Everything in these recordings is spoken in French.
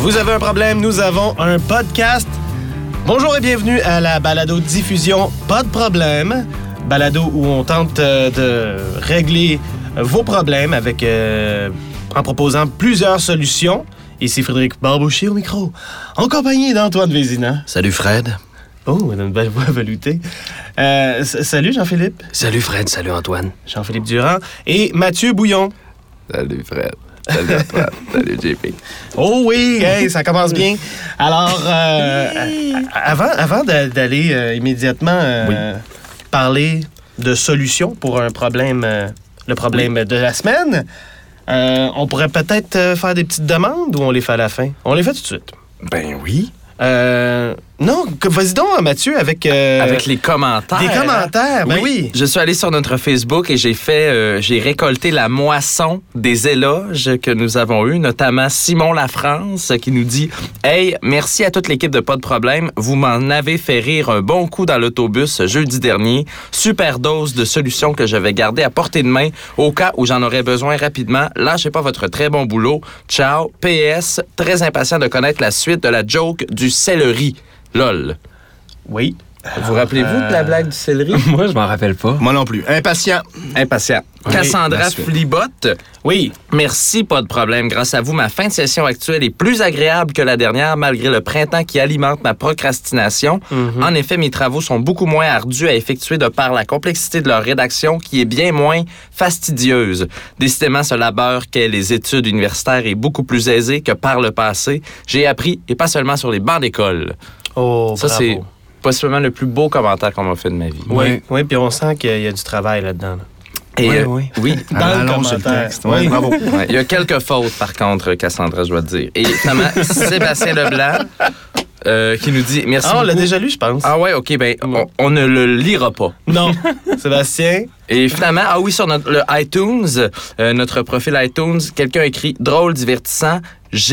Vous avez un problème, nous avons un podcast. Bonjour et bienvenue à la balado-diffusion Pas de problème. Balado où on tente de régler vos problèmes en proposant plusieurs solutions. Ici Frédéric Barbouchi au micro, en compagnie d'Antoine Vézina. Salut Fred. Oh, elle a une belle voix veloutée. Salut Jean-Philippe. Salut Fred, salut Antoine. Jean-Philippe Durand et Mathieu Bouillon. Salut Fred. Salut Antoine. Salut JP. Oh oui, hey, ça commence bien. Alors, avant d'aller immédiatement parler de solutions pour un problème, le problème de la semaine, on pourrait peut-être faire des petites demandes ou on les fait à la fin? On les fait tout de suite. Ben oui. Non, vas-y donc, Mathieu, avec les commentaires. des commentaires, ben oui. Je suis allé sur notre Facebook et j'ai récolté la moisson des éloges que nous avons eus, notamment Simon Lafrance qui nous dit « Hey, merci à toute l'équipe de Pas de problème. Vous m'en avez fait rire un bon coup dans l'autobus jeudi dernier. Super dose de solutions que je vais garder à portée de main au cas où j'en aurais besoin rapidement. Lâchez pas votre très bon boulot. Ciao. PS, très impatient de connaître la suite de la joke du céleri. LOL. » Oui. Vous rappelez-vous de la blague du céleri? Moi, je m'en rappelle pas. Moi non plus. Impatient. Oui, Cassandra Flibotte. Oui. Merci, pas de problème. Grâce à vous, ma fin de session actuelle est plus agréable que la dernière, malgré le printemps qui alimente ma procrastination. En effet, mes travaux sont beaucoup moins ardus à effectuer de par la complexité de leur rédaction, qui est bien moins fastidieuse. Décidément, ce labeur qu'est les études universitaires est beaucoup plus aisé que par le passé. J'ai appris, et pas seulement sur les bancs d'école. Oh, Ça, bravo. c'est possiblement le plus beau commentaire qu'on m'a fait de ma vie. Oui, puis on sent qu'il y a du travail là-dedans. Là. Et, Oui. Dans le Allons sur commentaire. texte. Oui, bravo. Ouais, il y a quelques fautes, par contre, Cassandra, je dois te dire. Et finalement, Sébastien Leblanc, qui nous dit merci. Ah, on l'a beaucoup. déjà lu, je pense. Ah ouais, OK, ben, on ne le lira pas. Non. Sébastien. Et finalement, sur le iTunes, notre profil iTunes, quelqu'un écrit « Drôle, divertissant, j'aime ».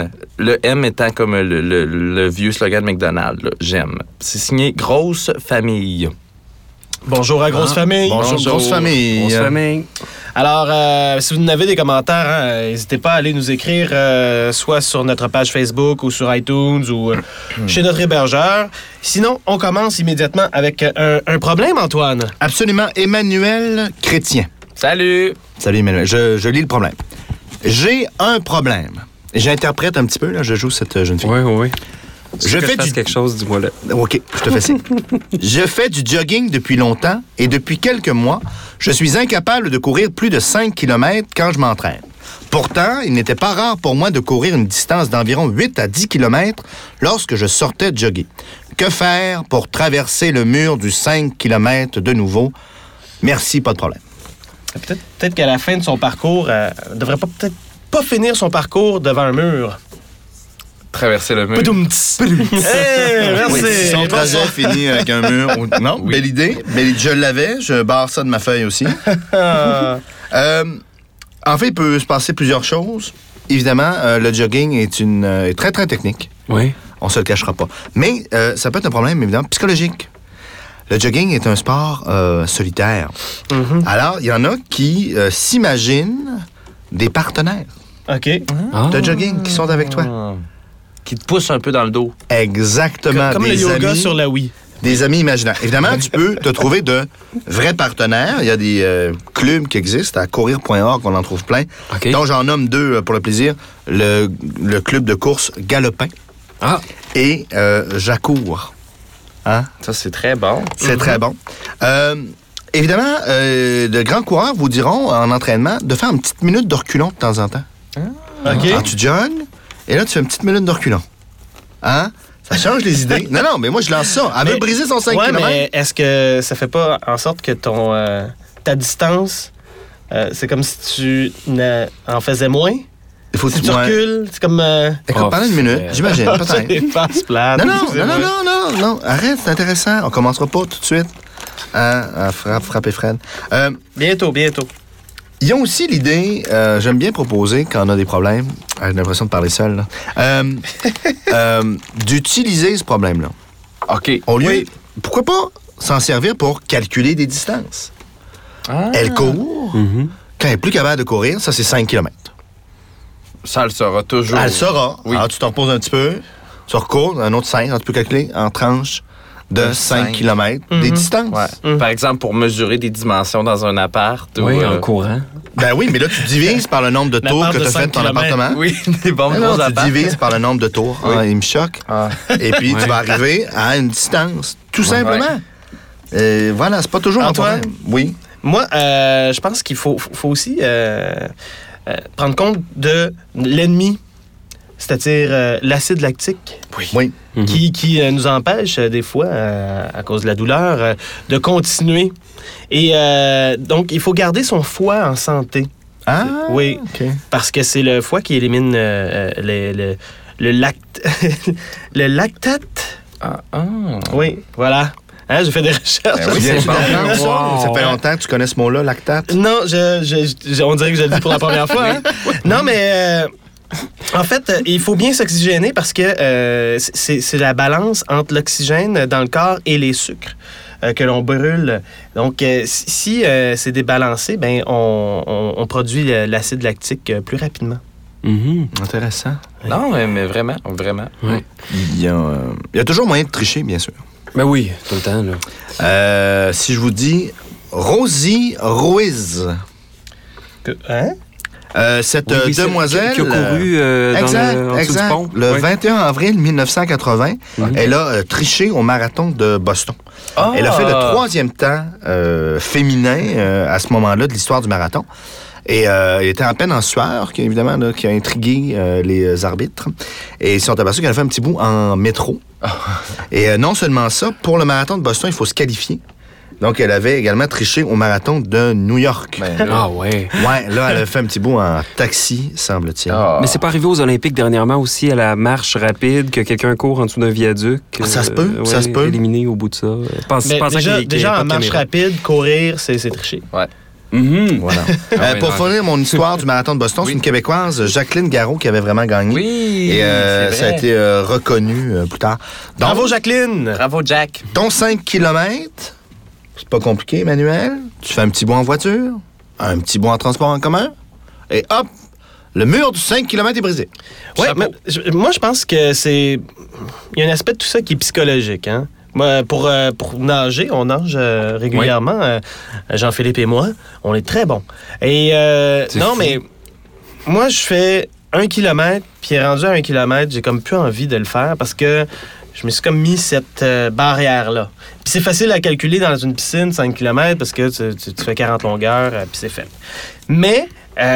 Le M étant comme le vieux slogan de McDonald's, là, j'aime. C'est signé « Grosse famille ». Bonjour à Grosse Famille. Bonjour, grosse famille. Grosse famille. Alors, si vous avez des commentaires, n'hésitez pas à aller nous écrire soit sur notre page Facebook ou sur iTunes ou chez notre hébergeur. Sinon, on commence immédiatement avec un problème, Antoine. Absolument. Emmanuel Chrétien. Salut! Salut Emmanuel. Je lis le problème. J'ai un problème. J'interprète un petit peu, là. Je joue cette jeune fille. Oui. Je fais quelque chose, dis-moi-le. OK, je te fais signe. Je fais du jogging depuis longtemps et depuis quelques mois, je suis incapable de courir plus de 5 km quand je m'entraîne. Pourtant, il n'était pas rare pour moi de courir une distance d'environ 8 à 10 km lorsque je sortais de jogger. Que faire pour traverser le mur du 5 km de nouveau? Merci, pas de problème. Peut-être qu'à la fin de son parcours, elle ne devrait peut-être pas finir son parcours devant un mur. Traverser le mur. Hey, merci. Oui, si son trajet finit avec un mur. Non, Oui. belle idée. Je l'avais. Je barre ça de ma feuille aussi. En fait, il peut se passer plusieurs choses. Évidemment, le jogging est très, très technique. Oui. On se le cachera pas. Mais ça peut être un problème, évidemment, psychologique. Le jogging est un sport solitaire. Alors, il y en a qui s'imaginent des partenaires OK. de jogging qui sont avec toi. Qui te pousse un peu dans le dos. Exactement. Comme le des yoga amis, sur la Wii. Des amis imaginaires. Évidemment, tu peux te trouver de vrais partenaires. Il y a des clubs qui existent. À courir.org, on en trouve plein. OK. Donc, j'en nomme deux pour le plaisir. Le club de course Galopin Ah. et J'accours. Hein? Ça, c'est très bon. C'est très bon. Évidemment, de grands coureurs vous diront en entraînement de faire une petite minute de reculon de temps en temps. OK. Alors, tu jogues, et là, tu fais une petite minute de reculon. Hein? Ça change les idées. Non, mais moi, je lance ça. Elle veut briser son 5 ouais, km. mais est-ce que ça fait pas en sorte que ta distance, c'est comme si tu en faisais moins? Il faut Si que tu recules, c'est comme... Écoute, pendant une minute, j'imagine, peut-être. C'est face plate. Non, arrête, c'est intéressant. On commencera pas tout de suite. Frapper Fred. Bientôt. Ils ont aussi l'idée, j'aime bien proposer quand on a des problèmes, j'ai l'impression de parler seul, là, d'utiliser ce problème-là. OK. Au lieu, pourquoi pas s'en servir pour calculer des distances? Elle court. Quand elle est plus capable de courir, ça, c'est 5 km. Ça le sera toujours. Elle le saura. Oui. Alors, tu t'en reposes un petit peu, tu recours, un autre 5, tu peux calculer en tranches de 5 km des distances. Ouais. Par exemple, pour mesurer des dimensions dans un appart. Oui, ou, en courant. Ben oui, mais là, tu divises par le nombre de tours L'appart que de tu as fait 5 de ton kilomètres. appartement. Oui, des bons Ah gros non, tu apparts. divises par le nombre de tours. Oui. Ah, il me choque. Ah. Et puis, tu Ouais. vas arriver à une distance, tout simplement. Voilà, c'est pas toujours Antoine? un problème. Oui. Moi, je pense qu'il faut aussi prendre compte de l'ennemi, c'est-à-dire l'acide lactique, Oui. qui nous empêche des fois, à cause de la douleur, de continuer. Et donc, il faut garder son foie en santé. Ah, Oui, OK. parce que c'est le foie qui élimine le lactate. Ah. Oui, voilà. Hein, j'ai fait des recherches. Ben oui, Viens-tu c'est bon. d'apprendre ça? Wow. Ça fait longtemps que tu connais ce mot-là, lactate? Non, on dirait que je le dis pour la première fois. Hein? Non, mais en fait, il faut bien s'oxygéner parce que c'est la balance entre l'oxygène dans le corps et les sucres que l'on brûle. Donc, si c'est débalancé, ben on produit l'acide lactique plus rapidement. Intéressant. Non, mais vraiment, vraiment. Ouais. Il y a toujours moyen de tricher, bien sûr. Ben oui, tout le temps, là. Si je vous dis Rosie Ruiz, Hein? cette Oui, c'est- demoiselle... Qui a couru en dessous du pont. Le Ouais. 21 avril 1980, elle a triché au marathon de Boston. Ah! Elle a fait le 3e temps féminin à ce moment-là de l'histoire du marathon. Et elle était en peine en sueur, qui, évidemment, là, qui a intrigué les arbitres. Et ils se sont aperçus qu'elle a fait un petit bout en métro. Et non seulement ça, pour le marathon de Boston, il faut se qualifier. Donc, elle avait également triché au marathon de New York. Ben, là, Ah ouais. Ouais, là, elle a fait un petit bout en taxi, semble-t-il. ah. Mais c'est pas arrivé aux Olympiques dernièrement aussi, à la marche rapide, que quelqu'un court en dessous d'un viaduc. Ça se peut, ça ouais, se peut. Éliminé au bout de ça. Mais Pensant qu'il y a déjà pas en de marche caméra. rapide, courir, c'est tricher. Mhm. Voilà. Ah oui, Pour non. finir mon histoire du marathon de Boston, c'est Oui. une Québécoise, Jacqueline Garot, qui avait vraiment gagné. Oui, Et c'est ça a vrai. été reconnu plus tard. Donc, Bravo, Jacqueline! Bravo, Jack. ton 5 km, c'est pas compliqué, Emmanuel. Tu fais un petit bout en voiture, un petit bout en transport en commun, et hop, le mur du 5 km est brisé. Ouais, Chapeau. mais moi, je pense que c'est... Il y a un aspect de tout ça qui est psychologique, hein? Moi, pour nager, on nage régulièrement. Jean-Philippe et moi, on est très bons. Et non, fou. mais moi, je fais 1 kilomètre, puis rendu à 1 kilomètre, j'ai comme plus envie de le faire parce que je me suis comme mis cette barrière-là. Puis c'est facile à calculer dans une piscine, 5 km, parce que tu fais 40 longueurs, puis c'est fait. Mais,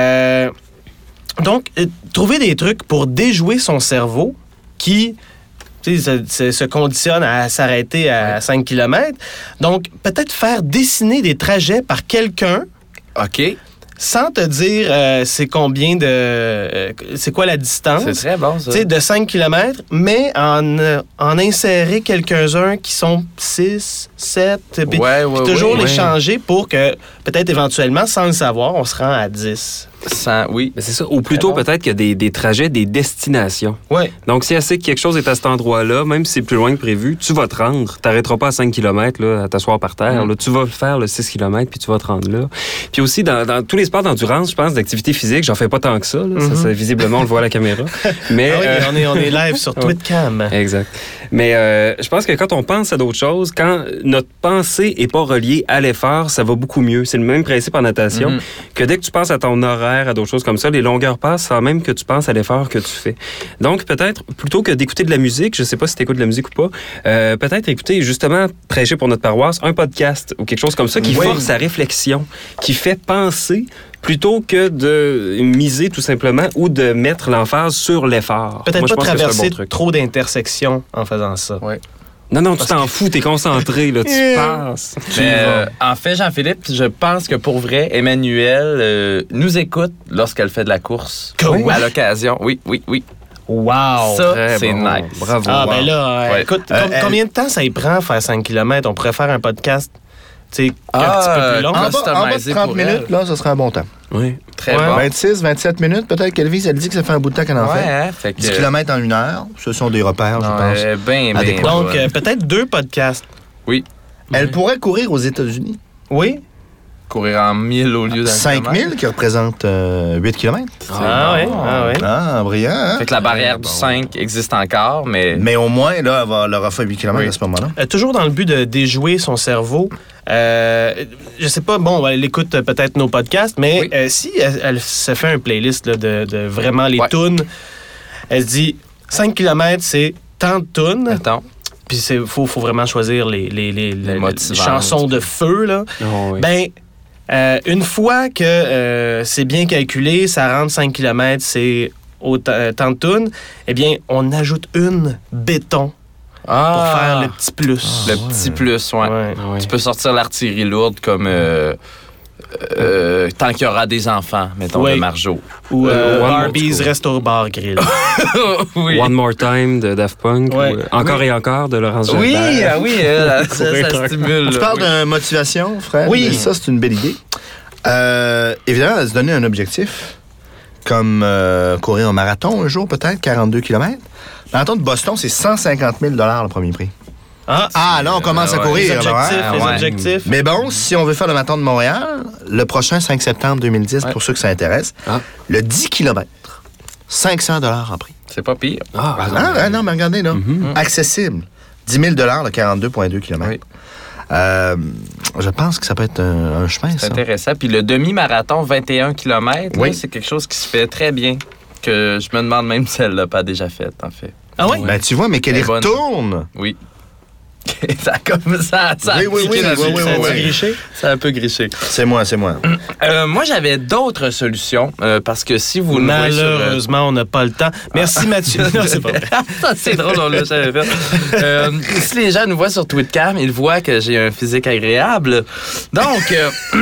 donc, trouver des trucs pour déjouer son cerveau qui... Tu sais, se conditionne à s'arrêter à 5 km. Donc, peut-être faire dessiner des trajets par quelqu'un OK. sans te dire c'est combien de... c'est quoi la distance. C'est très bon, ça. Tu sais, de 5 km, mais en insérer quelques-uns qui sont 6, 7, puis Ouais, ouais, toujours ouais. les changer pour que, peut-être éventuellement, sans le savoir, on se rend à 10. Oui. Mais c'est ça. Ou plutôt, Très bon. peut-être qu'il y a des trajets, des destinations. Ouais. Donc, si elle sait que quelque chose est à cet endroit-là, même si c'est plus loin que prévu, tu vas te rendre. Tu n'arrêteras pas à 5 km là, à t'asseoir par terre. Là, tu vas faire le 6 km puis tu vas te rendre là. Puis aussi, dans tous les sports d'endurance, je pense, d'activité physique, j'en fais pas tant que ça. Là. Ça, visiblement, on le voit à la caméra. Mais, Ah oui, on est live sur Twitcam. Exact. Mais je pense que quand on pense à d'autres choses, quand notre pensée est pas reliée à l'effort, ça va beaucoup mieux. C'est le même principe en natation que dès que tu penses à ton horaire, à d'autres choses comme ça, les longueurs passent sans même que tu penses à l'effort que tu fais. Donc, peut-être, plutôt que d'écouter de la musique, je sais pas si tu écoutes de la musique ou pas, peut-être écouter, justement, prêcher pour notre paroisse, un podcast ou quelque chose comme ça qui force la réflexion, qui fait penser plutôt que de miser tout simplement ou de mettre l'emphase sur l'effort. Peut-être Moi, je pas pense que c'est un bon traverser truc. trop d'intersections en faisant ça. Ouais. Non, tu t'en fous, t'es concentré, là, tu passes. Mais, en fait, Jean-Philippe, je pense que pour vrai, Emmanuel nous écoute lorsqu'elle fait de la course. Quoi? À l'occasion. Oui. Wow! Ça, Très c'est bon. nice. Bravo. Ah, wow. ben là, Ouais. écoute, combien de temps ça y prend faire 5 km? On pourrait faire un podcast, tu sais, un Ah, petit peu plus long. en En bas de Customisé 30 pour minutes, elle. là, ça serait un bon temps. Oui. Très Ouais. bon. 26, 27 minutes, peut-être qu'Elvise, elle dit que ça fait un bout de temps qu'elle en Ouais, fait. hein, fait que... 10 km en 1 heure, ce sont des repères, je pense. Ben, Adéquat. Donc, peut-être 2 podcasts. oui. Elle pourrait courir aux États-Unis. Oui? Courir en 1000 au lieu d'un 5000 qui représente 8 km. Ah ouais, ah ouais. Ah, brillant, hein? Fait que la barrière du 5 existe encore, mais... Mais au moins, là, elle aura fait 8 km à ce moment-là. Toujours dans le but de déjouer son cerveau, je sais pas, bon, elle écoute peut-être nos podcasts, mais si elle se fait un playlist là, de vraiment les tunes, elle se dit 5 km, c'est tant de tunes. Attends. Puis il faut vraiment choisir les chansons de feu. Là. Oh, oui. Ben, une fois que c'est bien calculé, ça rentre 5 km, c'est tant de tunes, eh bien, on ajoute une béton pour faire le petit plus. Le petit plus, ouais. Ouais. Tu peux sortir l'artillerie lourde comme tant qu'il y aura des enfants, mettons, de Marjo. Ou Barbie's Resto Bar Grill. Oui. One More Time de Daft Punk. Ouais. Ou Encore et encore de Laurence Oui, Jalbert. ça stimule. Tu parles de motivation, Fred? Oui. Ça, c'est une belle idée. Évidemment, elle se donner un objectif, comme courir un marathon un jour, peut-être, 42 km. Le marathon de Boston, c'est 150 000 $, le premier prix. Ah, là, on commence à courir. Les objectifs. Mais bon, si on veut faire le marathon de Montréal, le prochain 5 septembre 2010, pour ceux que ça intéresse, le 10 km, 500 $ en prix. C'est pas pire. Non, mais regardez, là. Accessible. 10 000 $ le 42,2 km. Oui. Je pense que ça peut être un chemin, C'est ça. intéressant. Puis le demi-marathon, 21 km, là, c'est quelque chose qui se fait très bien. Que je me demande même si elle l'a pas déjà fait, en fait. Ah oui? Ben, tu vois, mais qu'elle y retourne. Oui. Ça comme ça. Oui. Ça a un peu griché. C'est moi. Moi, j'avais d'autres solutions parce que si vous malheureusement, on n'a pas le temps. Merci, Mathieu. Non, c'est pas vrai. C'est drôle, on l'a jamais fait. Si les gens nous voient sur Twitcam, ils voient que j'ai un physique agréable. Donc,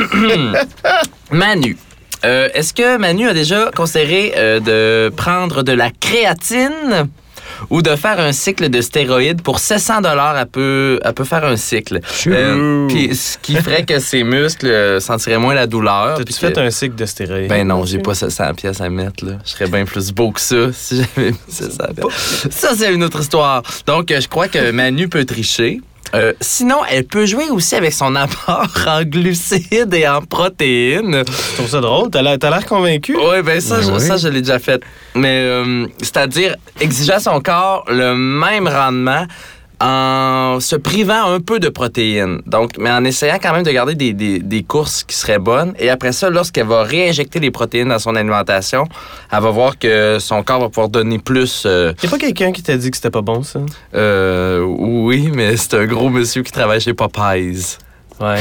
Manu. Est-ce que Manu a déjà considéré de prendre de la créatine ou de faire un cycle de stéroïdes pour 700 $? Elle peut faire un cycle. Puis ce qui ferait que ses muscles sentiraient moins la douleur. T'as-tu fait un cycle de stéroïdes? Ben non, j'ai pas 700 pièces à mettre. Là. Je serais bien plus beau que ça si j'avais mis 700 pièces. Ça, c'est une autre histoire. Donc, je crois que Manu peut tricher. Sinon, elle peut jouer aussi avec son apport en glucides et en protéines. Je trouve ça drôle. T'as l'air convaincu? Oui, bien ça, je l'ai déjà fait. Mais c'est-à-dire exiger à son corps le même rendement en se privant un peu de protéines. Donc, mais en essayant quand même de garder des courses qui seraient bonnes. Et après ça, lorsqu'elle va réinjecter les protéines dans son alimentation, elle va voir que son corps va pouvoir donner plus... Y a pas quelqu'un qui t'a dit que c'était pas bon, ça? Oui, mais c'est un gros monsieur qui travaille chez Popeyes. Ouais.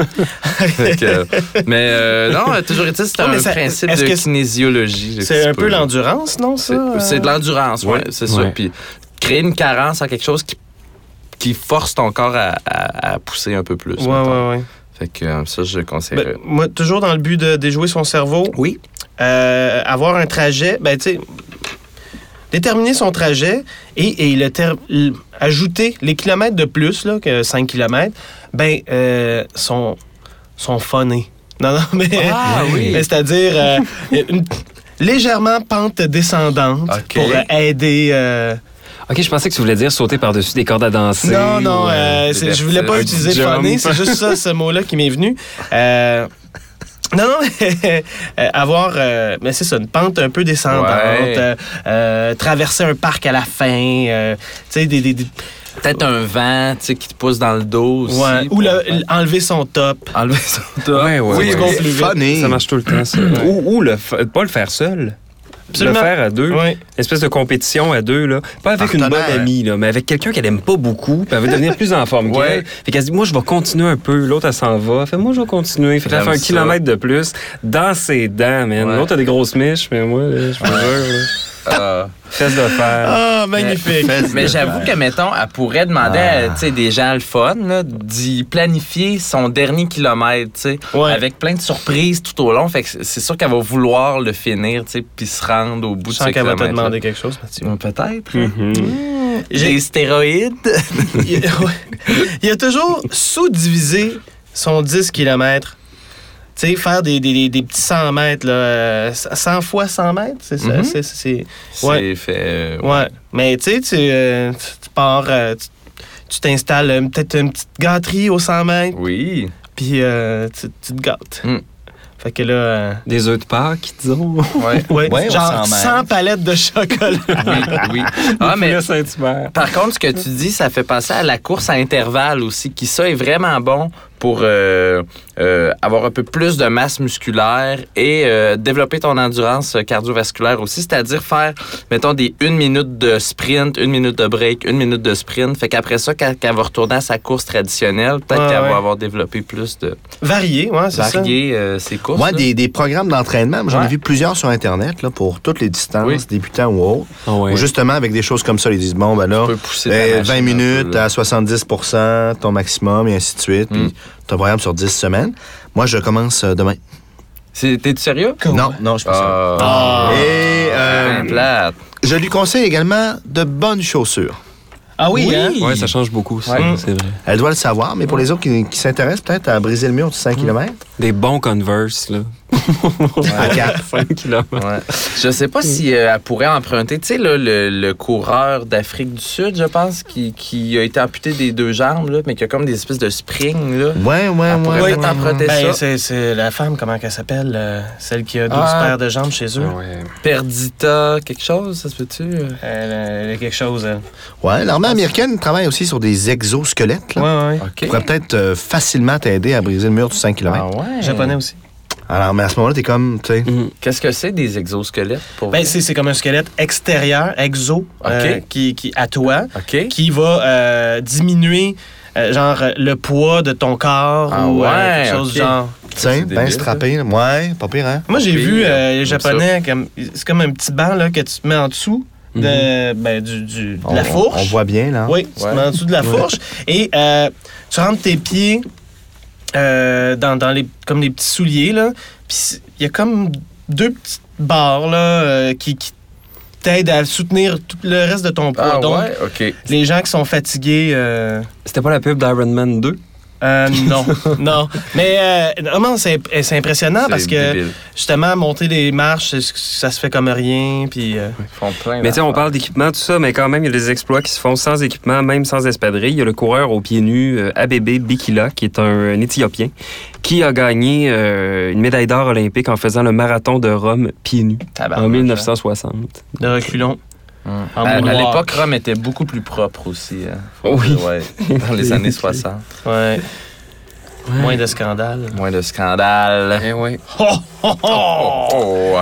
Mais non, toujours est-il, c'est un principe de kinésiologie. C'est un peu l'endurance, non, ça? C'est de l'endurance, oui, c'est ça. Puis créer une carence en quelque chose qui force ton corps à pousser un peu plus. Ouais. Fait que ça, je le conseillerais. Ben, moi, toujours dans le but de déjouer son cerveau. Oui. Avoir un trajet, ben, tu sais, déterminer son trajet et ajouter les kilomètres de plus, là, que 5 km, ben, sont funnés. Non, mais... Ah, oui. Mais c'est-à-dire une légèrement pente descendante pour aider... OK, je pensais que tu voulais dire sauter par-dessus des cordes à danser. Non, je voulais pas utiliser funny, c'est juste ça, ce mot-là qui m'est venu. Non, avoir, mais c'est ça, une pente un peu descendante, traverser un parc à la fin, tu sais, peut-être un vent, tu sais, qui te pousse dans le dos aussi. Ouais. Ou enlever son top. Enlever son top. Oui, plus vite. Ça marche tout le temps, ça. Ou pas le faire seul. Absolument. Le faire à deux. Oui. Une espèce de compétition à deux, là. Pas avec une bonne amie, là, mais avec quelqu'un qu'elle aime pas beaucoup, puis elle veut devenir plus en forme qu'elle. Fait qu'elle se dit, moi, je vais continuer un peu. L'autre, elle s'en va. Fait, moi, je vais continuer. Fait qu'elle fait un kilomètre de plus dans ses dents, man. Ouais. L'autre a des grosses miches, mais moi, là, je me jure, fesses de fer. Ah, magnifique. Mais j'avoue que, mettons, elle pourrait demander à des gens le fun là, d'y planifier son dernier kilomètre, avec plein de surprises tout au long. Fait que c'est sûr qu'elle va vouloir le finir, puis se rendre au bout de ce kilomètre. Je sens qu'elle va te demander quelque chose, Mathieu. Peut-être. Des stéroïdes. Il a toujours sous-divisé son 10 km. Tu sais, faire des petits 100 mètres, là, 100 fois 100 mètres, c'est ça? C'est fait... Ouais. Mais tu sais, tu pars, tu t'installes peut-être une petite gâterie aux 100 mètres. Oui. puis tu te gâtes. Fait que là... Des œufs de Pâques, disons. Ouais, Ouais, genre on s'en 100 palettes de chocolat. Oui. Ah, mais Le Saint-Hubert. par contre, ce que tu dis, ça fait penser à la course à intervalles aussi, qui ça est vraiment bon pour avoir un peu plus de masse musculaire et développer ton endurance cardiovasculaire aussi, c'est-à-dire faire, mettons, des 1 minute de sprint, 1 minute de break, 1 minute de sprint. Fait qu'après ça, quand elle va retourner à sa course traditionnelle, peut-être qu'elle va avoir développé plus de... Varié, ouais, c'est ça. Ses courses. Moi, là. des programmes d'entraînement, j'en ai Ouais. vu plusieurs sur Internet là, pour toutes les distances, débutants ou autres. Ah ouais. Ou justement, avec des choses comme ça, ils disent, bon, ben là, Tu peux pousser ta machine 20 un minutes peu, là. à 70%, ton maximum, et ainsi de suite. Puis ton programme sur 10 semaines. Moi, je commence demain. T'es-tu sérieux? Non, je suis pas sûr. Ah. Et Plate. je lui conseille également de bonnes chaussures. Ah oui, hein? Ouais, ça change beaucoup, ça, Ouais. c'est vrai. Elle doit le savoir, mais pour les autres qui s'intéressent peut-être à briser le mur de 5 km, Des bons Converse, là. à 4. 5 km. Ouais. Je sais pas si elle pourrait emprunter, tu sais, là, le coureur d'Afrique du Sud, je pense, qui a été amputé des 2 jambes, là, mais qui a comme des espèces de spring, là. Ouais. pourrait peut-être emprunter Ben, ça. c'est la femme, comment qu'elle s'appelle? Celle qui a 12 paires de jambes chez eux. Ouais. Perdita, quelque chose, ça se peut-tu? Elle a quelque chose, elle. Ouais, l'armée américaine travaille aussi sur des exosquelettes. Là. Ouais. OK. Qui pourrait peut-être facilement t'aider à briser le mur du 5 km. Ah ouais. Japonais aussi. Alors, mais à ce moment-là, t'es comme, tu sais... Qu'est-ce que c'est des exosquelettes pour Ben, vous? c'est comme un squelette extérieur, exo, OK. qui à toi, OK. qui va diminuer le poids de ton corps Ah ou ouais, quelque chose OK. du genre. Tiens, C'est bien débile, strappé. Là. Ouais, pas pire, hein? Moi, j'ai Pire, vu les comme Japonais, c'est comme un petit banc là, que tu te mets en dessous de la fourche. On voit bien, là. Oui, tu te Ouais. mets en dessous de la fourche et tu rentres tes pieds dans comme des petits souliers, là. Puis il y a comme 2 petites barres là, qui t'aident à soutenir tout le reste de ton poids. Ah Donc, ouais, OK. les gens qui sont fatigués... C'était pas la pub d'Iron Man 2? non. Mais vraiment, c'est impressionnant parce que, débile. justement, monter les marches, ça se fait comme rien. Puis, Ils font plein Mais tu sais, on d'affaires. parle d'équipement, tout ça, mais quand même, il y a des exploits qui se font sans équipement, même sans espadrille. Il y a le coureur aux pieds nus, Abebe Bikila, qui est un Éthiopien, qui a gagné une médaille d'or olympique en faisant le marathon de Rome pieds nus Tabarnak, en 1960. de reculons. En À moonwalk. l'époque, Rome était beaucoup plus propre aussi. Hein. Oui. Ouais, dans les années 60. Ouais. Moins de scandales. Moins de scandales. Eh ouais. Oh.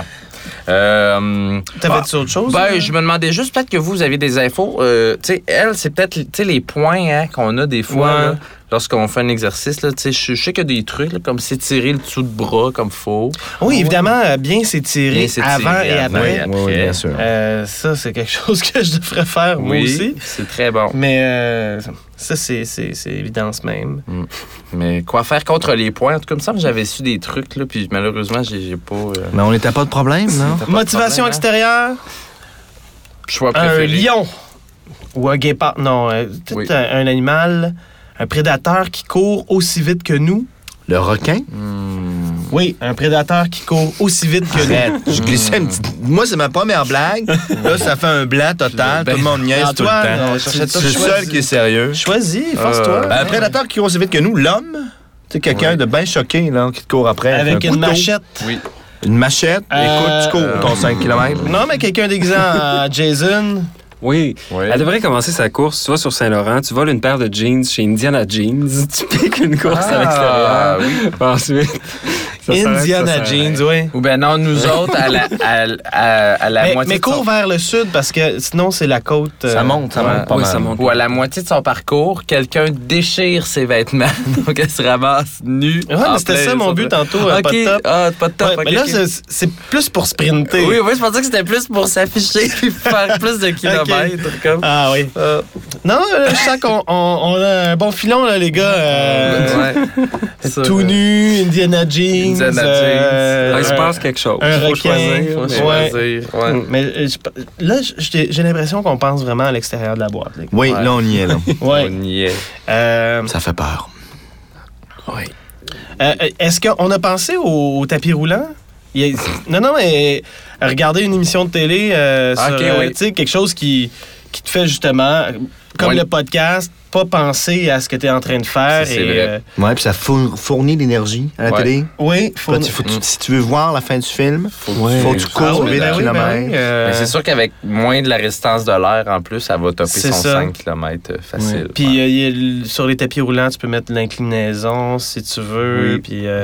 T'avais-tu autre chose? Ben, je me demandais juste, peut-être que vous avez des infos. Tu sais, elle, c'est peut-être les points hein, qu'on a des fois Ouais. là, lorsqu'on fait un exercice. Là, je sais qu'il y a des trucs là, comme s'étirer le dessous de bras comme faut. Oui, évidemment, bien s'étirer Bien s'étirer avant et avant après. et après. Oui, bien sûr. Ça, c'est quelque chose que je devrais faire, moi Oui, aussi. c'est très bon. Mais ça, c'est évidence même. Mais quoi faire contre les points? En tout cas, il me semble que j'avais su des trucs, là, puis malheureusement, j'ai pas... Mais on n'était pas de problème, non? T'as pas de Motivation problème, hein? extérieure, Choix un préféré. lion ou un guépard. Non, peut-être Oui. un animal, un prédateur qui court aussi vite que nous. Le requin? Oui, un prédateur qui court aussi vite que nous. Arrête, je glissais une petite... Moi, c'est ma première blague. Là, ça fait un blanc total. Tout le monde niaise tout le Antoine, temps. on Je cherchait suis tout le seul choisi. qui est sérieux. Choisis, force-toi. Ben, un prédateur qui court aussi vite que nous, l'homme. Tu sais, quelqu'un de bien choqué, là, qui te court après. Avec un une couteau, machette. Oui. Une machette. Écoute, tu cours ton 5 km. Non, mais quelqu'un déguisé en Jason. Oui. Oui. Elle devrait commencer sa course. Tu vas sur Saint-Laurent, tu voles une paire de jeans chez Indiana Jeans, tu piques une course à l'extérieur. oui. Ensuite, ça s'arrête, Indiana ça s'arrête. Jeans, oui. Ou ben non, nous autres, à la moitié Mais de son- cours vers le sud parce que sinon, c'est la côte. Ça monte pas Oui, mal. ça monte. Ou à la moitié de son parcours, quelqu'un déchire ses vêtements, donc elle se ramasse nue. Ouais, en mais c'était plein ça mon sur- but tantôt, OK. pas de top. Ah, pas de top. Ouais, OK, mais là, OK. c'est plus pour sprinter. Oui, je pensais que c'était plus pour s'afficher et faire plus de kilomètres. Comme. Ah oui. Non, je sens qu'on a un bon filon, là, les gars. Ouais. Ça, Tout nu, Indiana Jeans. Indiana Jeans. Il se passe quelque chose. un Faut requin. choisir. Faut mais- choisir. Ouais. Mais là, j'ai l'impression qu'on pense vraiment à l'extérieur de la boîte. Les gars. Oui, Ouais. là, on y est, là. Ouais. On y est. Ça fait peur. Est-ce qu'on a pensé au tapis roulant? Non, mais regarder une émission de télé sur Ok, oui. tu sais, quelque chose qui te fait justement, comme Ouais. le podcast, pas penser à ce que tu es en train de faire. C'est vrai. Ouais, puis ça fournit l'énergie à la Ouais. télé. Oui, Là, si tu veux voir la fin du film, faut que tu cours 8 km. Mais c'est sûr qu'avec moins de la résistance de l'air, en plus, ça va topper C'est son ça. 5 km facile. Puis sur les tapis roulants, tu peux mettre l'inclinaison si tu veux. Oui. Puis il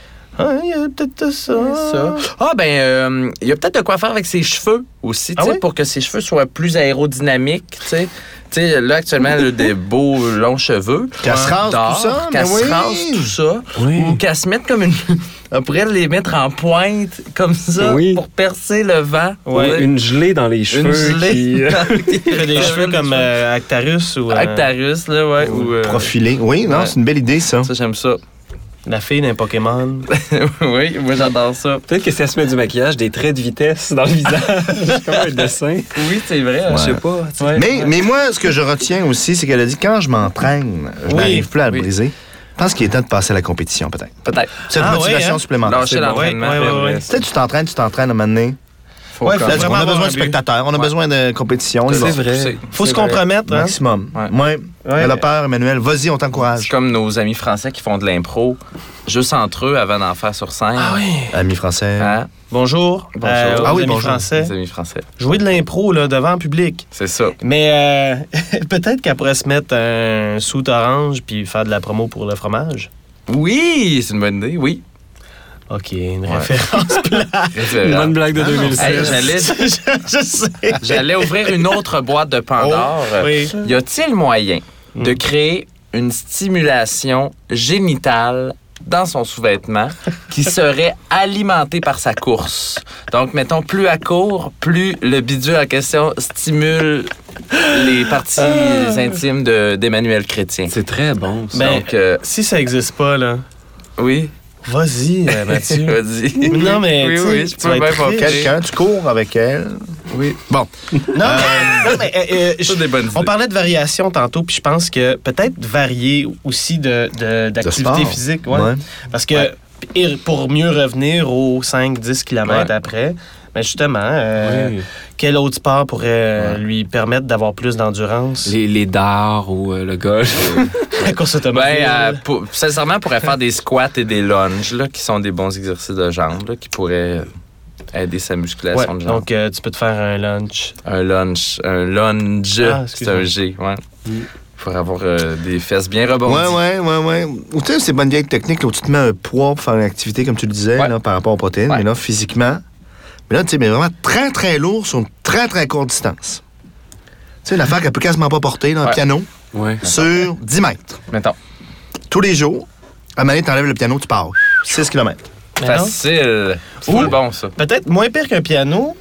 y a peut-être ça. Ah, ben, il y a peut-être de quoi faire avec ses cheveux aussi, tu sais, oui? pour que ses cheveux soient plus aérodynamiques, tu sais. Tu sais, là, actuellement, elle a des beaux longs cheveux. Qu'elle se rase d'or, tout ça, Qu'elle mais se oui. rase tout ça. Oui. Ou qu'elle se mette comme une... On pourrait les mettre en pointe, comme ça, Oui. pour percer le vent. Ouais. Une gelée dans les cheveux. Une gelée. qui- Tu fais des cheveux comme Actarus ou Actarus, là, ouais. Ou, Profilé. Oui, non, ouais. c'est une belle idée, ça. ça, j'aime ça. la fille d'un Pokémon. Oui, moi, j'adore ça. Peut-être que si elle se met du maquillage, des traits de vitesse dans le visage, comme un dessin. Oui, c'est vrai. Je sais pas. tu sais. Ouais. Mais moi, ce que je retiens aussi, c'est qu'elle a dit quand je m'entraîne, je Oui, n'arrive plus à le oui. briser. Je pense qu'il est temps de passer à la compétition, peut-être. Peut-être. Cette Ah, motivation ouais, hein? supplémentaire. Lâcher C'est bon. l'entraînement. Ouais. Tu sais, tu t'entraînes à un moment donné. Faut Ouais, comme- faut Là, on vraiment a avoir besoin un de but. spectateurs, on a Ouais. besoin de compétition. on y va. C'est vrai. C'est- Faut se c'est vrai. compromettre, hein? Maximum. Ouais. Ouais. Ouais. Elle a peur, Emmanuel. Vas-y, on C'est t'encourage. comme nos amis français qui font de l'impro juste entre eux avant d'en faire sur scène. Ah oui. Amis français. Hein? Bonjour. Bonjour. Aux Ah oui, amis bonjour. français. Les amis français. Jouer de l'impro là, devant le public. C'est ça. Mais peut-être qu'elle pourrait se mettre un suit orange puis faire de la promo pour le fromage. Oui, c'est une bonne idée, oui. OK, une référence Une bonne blague de Ah non. 2016. Hey, je sais. j'allais ouvrir une autre boîte de Pandore. Oui. Y a-t-il moyen de créer une stimulation génitale dans son sous-vêtement qui serait alimentée par sa course? Donc, mettons, plus elle court, plus le bidule en question stimule les parties intimes d'Emmanuel Chrétien. C'est très bon, ça. Ben, Donc, si ça existe pas, là, oui, vas-y, Mathieu. vas-y. Non, mais Oui, tu sais, oui, je tu peux vas bien être pas riche. Quelqu'un, tu cours avec elle. Oui. Bon. Non, mais C'est des bonnes idées. on parlait de variation tantôt, puis je pense que peut-être varier aussi d'activité sport. physique. Ouais. Ouais. Parce que et pour mieux revenir aux 5-10 km Ouais. après, ben justement, Oui. quel autre sport pourrait lui permettre d'avoir plus d'endurance? Les dards ou le golf. La course automobile. Sincèrement, on pourrait faire des squats et des lunges, là, qui sont des bons exercices de jambes, là, qui pourraient aider sa Ouais, musculation de jambes. donc, tu peux te faire un lunch. Un lunge, c'est excuse-moi. un G, ouais. Pour avoir des fesses bien rebondies. Ouais. Ou tu sais, c'est bonne vieille technique là, où tu te mets un poids pour faire une activité, comme tu le disais, Ouais. là, par rapport aux protéines. Ouais. Mais là, physiquement. Mais là, tu sais, mais vraiment très, très lourd sur une très, très courte distance. Tu sais, l'affaire qu'elle peut quasiment pas porter dans le Ouais. piano Ouais. sur 10 mètres. Mettons. Tous les jours, à un moment donné, t'enlèves le piano, tu pars. 6 km. Mais non. Facile. C'est Ou- full bon, ça. Peut-être moins pire qu'un piano.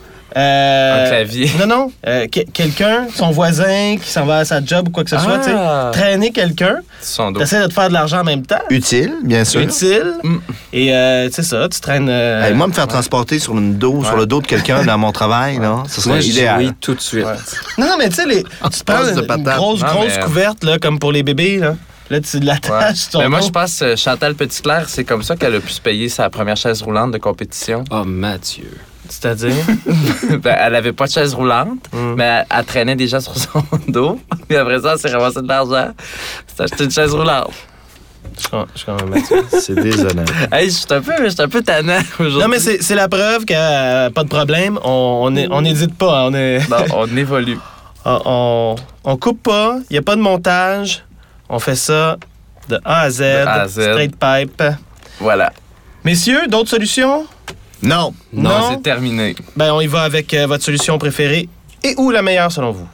Un clavier. Non. Quelqu'un, son voisin qui s'en va à sa job ou quoi que ce soit, tu sais, traîner quelqu'un, Son dos. t'essaies de te faire de l'argent en même temps. Utile, bien sûr. Utile. Mm. Et tu sais ça, tu traînes. Hey, moi, me faire transporter sur le dos de quelqu'un dans mon travail, là, ce serait Moi, je dis idéal. oui tout de suite. Non, mais tu sais, tu te prends passe de une patate. grosse Non, mais- couverte, là, comme pour les bébés, là. Là, tu Ouais. l'attaches sur ton Mais moi, dos. je pense que Chantal Petitclerc, c'est comme ça qu'elle a pu se payer sa première chaise roulante de compétition. Oh, Mathieu. C'est-à-dire? Ben, elle avait pas de chaise roulante, mais elle traînait déjà sur son dos. Puis après ça, elle s'est ramassée de l'argent. Elle s'est acheté une chaise roulante. Je suis quand même Mathieu. C'est désolant. Hey, je suis un peu tannant aujourd'hui. Non, mais c'est la preuve que pas de problème. On n'hésite pas. On est. Non, on évolue. on coupe pas, il n'y a pas de montage. On fait ça de A à Z, A à Z. straight pipe. Voilà. Messieurs, d'autres solutions? Non. Non, c'est terminé. Ben, on y va avec votre solution préférée et ou la meilleure selon vous.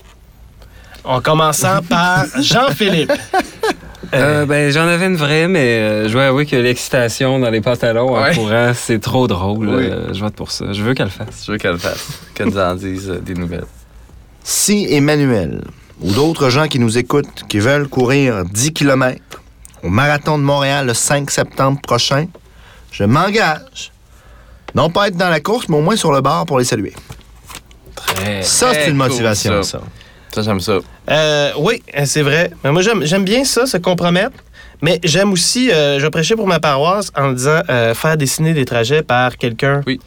En commençant par Jean-Philippe. Ben, j'en avais une vraie, mais je dois avouer que l'excitation dans les pantalons en Ouais. courant, c'est trop drôle. Oui. Je vote pour ça. Je veux qu'elle le fasse. Je veux qu'elle le fasse. Qu'elle nous en dise des nouvelles. Si Emmanuel ou d'autres gens qui nous écoutent, qui veulent courir 10 km au Marathon de Montréal le 5 septembre prochain, je m'engage. Non pas être dans la course, mais au moins sur le bord pour les saluer. Très, Ça, c'est très une motivation, cool, ça. Ça, j'aime ça. Oui, c'est vrai. Mais moi, j'aime bien ça, se compromettre. Mais j'aime aussi, je vais prêcher pour ma paroisse en disant faire dessiner des trajets par quelqu'un. Oui.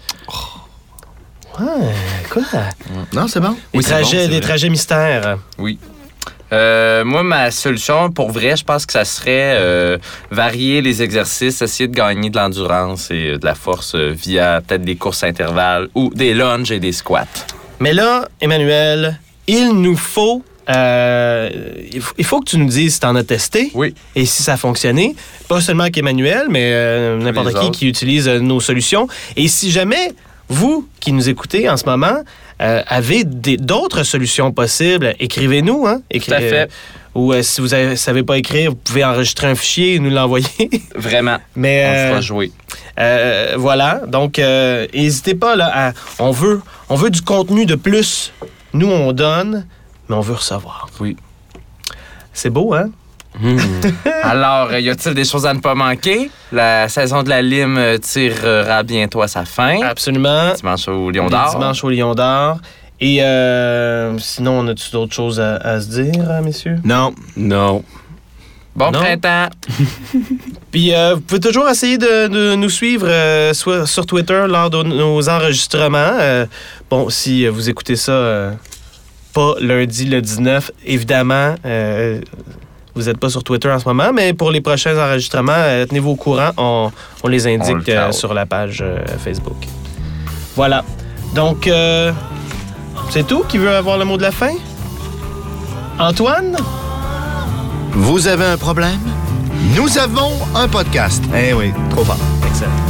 Ouais, quoi? Non, c'est bon? Des Oui, c'est bon, c'est des vrai. trajets mystères. Oui. Moi, ma solution, pour vrai, je pense que ça serait varier les exercices, essayer de gagner de l'endurance et de la force via peut-être des courses à intervalles ou des lunges et des squats. Mais là, Emmanuel, il nous faut... il faut que tu nous dises si tu en as testé Oui. et si ça a fonctionné. Pas seulement qu'Emmanuel, mais n'importe Les qui utilise nos solutions. Et si jamais, vous qui nous écoutez en ce moment, avez d'autres solutions possibles, écrivez-nous. Hein? Tout à fait. Ou si vous ne savez pas écrire, vous pouvez enregistrer un fichier et nous l'envoyer. Vraiment. Mais, on le fera jouer. Voilà. Donc, n'hésitez pas. Là, on veut du contenu de plus. Nous, on donne, mais on veut recevoir. Oui. C'est beau, hein? Alors, y a-t-il des choses à ne pas manquer? La saison de la Lime tirera bientôt à sa fin. Absolument. Dimanche au Lion d'Or. Dimanche au Lion d'Or. Et sinon, on a-tu d'autres choses à se dire, messieurs? Non. Bon Non. printemps! Puis, vous pouvez toujours essayer de nous suivre soit sur Twitter lors de nos enregistrements. Bon, si vous écoutez ça pas lundi le 19, évidemment, vous n'êtes pas sur Twitter en ce moment, mais pour les prochains enregistrements, tenez-vous au courant. On les indique sur la page Facebook. Voilà. Donc, c'est tout? Qui veut avoir le mot de la fin? Antoine? Vous avez un problème? Nous avons un podcast. Eh oui, trop fort. Excellent.